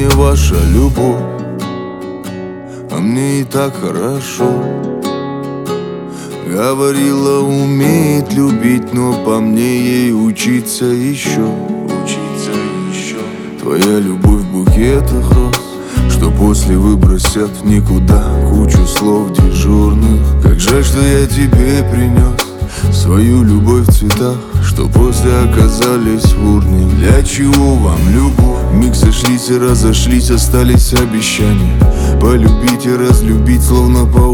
мне ваша любовь, а мне и так хорошо. Говорила, умеет любить, но по мне ей учиться еще. Твоя любовь в букетах роз, что после выбросят в никуда кучу слов дежурных. Как жаль, что я тебе принес свою любовь в цветах, что после оказались в урне. Для чего вам любовь? Миг сошлись и разошлись, остались обещания полюбить и разлюбить, словно по